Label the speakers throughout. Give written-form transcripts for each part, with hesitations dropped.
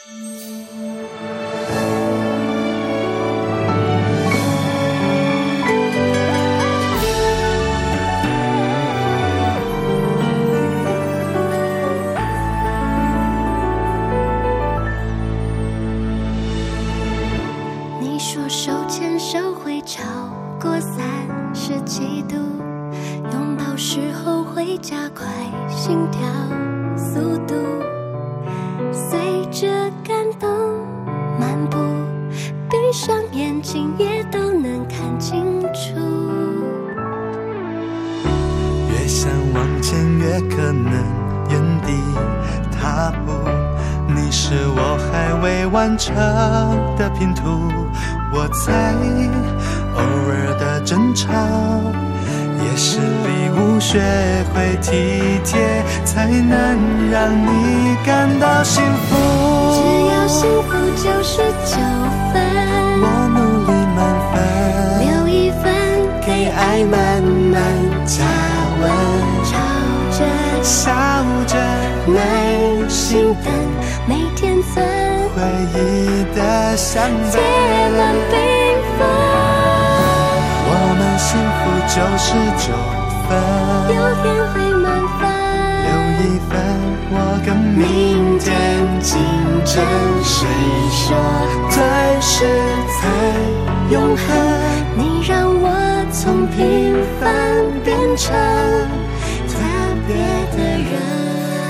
Speaker 1: 完成的拼图，我猜偶尔的争吵也是礼物，学会体贴才能让你感到幸福。
Speaker 2: 只要幸福99分，
Speaker 1: 我努力满分，
Speaker 2: 留1分
Speaker 1: 给爱满满加温，
Speaker 2: 吵着
Speaker 1: 笑着耐心等，
Speaker 2: 每天存
Speaker 1: 回忆的相本，
Speaker 2: 贴满缤纷。
Speaker 1: 我们幸福99分，
Speaker 2: 有天会满分，
Speaker 1: 留1分，我跟明天竞争。谁说钻石才永恒？
Speaker 2: 你让我从平凡变成特别的人。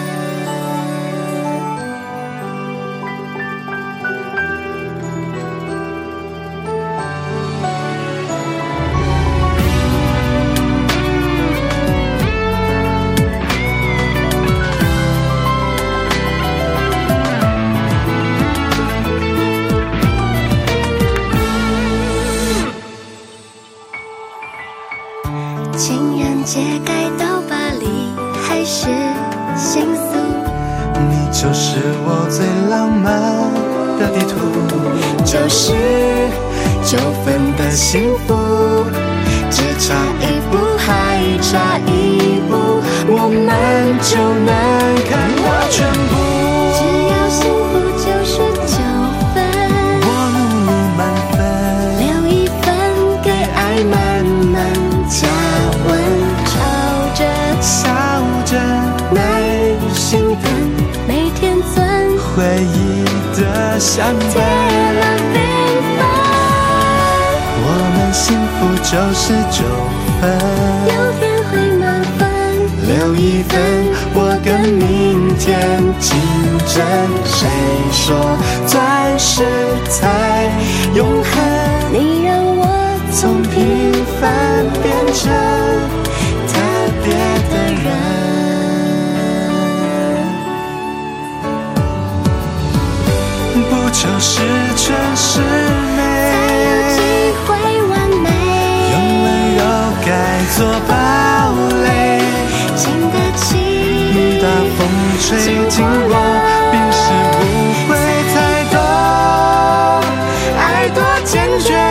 Speaker 2: 情人节该到巴黎还是新宿？
Speaker 1: 你就是我最浪漫的地图，99分的幸福，只差1步还差1步，我们就能看到全部。
Speaker 2: 只要幸福99分，
Speaker 1: 我努力满分，
Speaker 2: 留1分给爱满满加温，吵着
Speaker 1: 笑着耐心等，
Speaker 2: 每天存
Speaker 1: 回忆的相
Speaker 2: 贴
Speaker 1: 本。
Speaker 2: 满缤纷。
Speaker 1: 我们幸福99分，
Speaker 2: 有天会满分，
Speaker 1: 留1分，我跟明天竞争。谁说钻石才永恒？
Speaker 2: 你让我
Speaker 1: 从平凡变成特别的人。不求十全十美，
Speaker 2: 才有机会完美，
Speaker 1: 用温柔改作堡垒，
Speaker 2: 经得起
Speaker 1: 大风吹进我，冰释无悔才懂爱多坚决。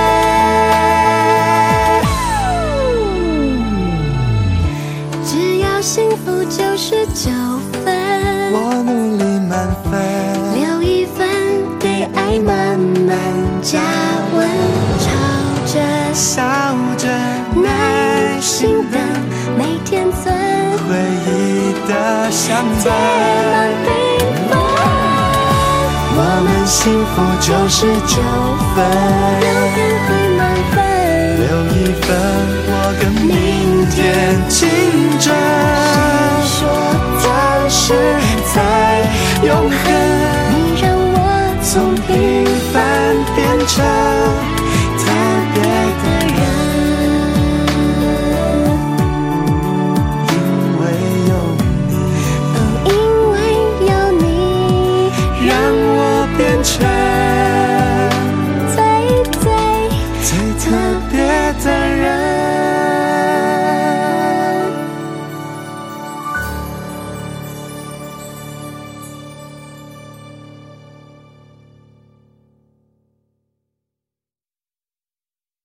Speaker 2: 只要幸福99分，
Speaker 1: 我努力满分，
Speaker 2: 留1分给爱满满加温，吵着
Speaker 1: 笑着耐心等，
Speaker 2: 每天存
Speaker 1: 回忆的相
Speaker 2: 贴满
Speaker 1: 本。
Speaker 2: 缤纷。
Speaker 1: 我们幸福99分，
Speaker 2: 有天会满分，
Speaker 1: 留1分，我跟明天竞争。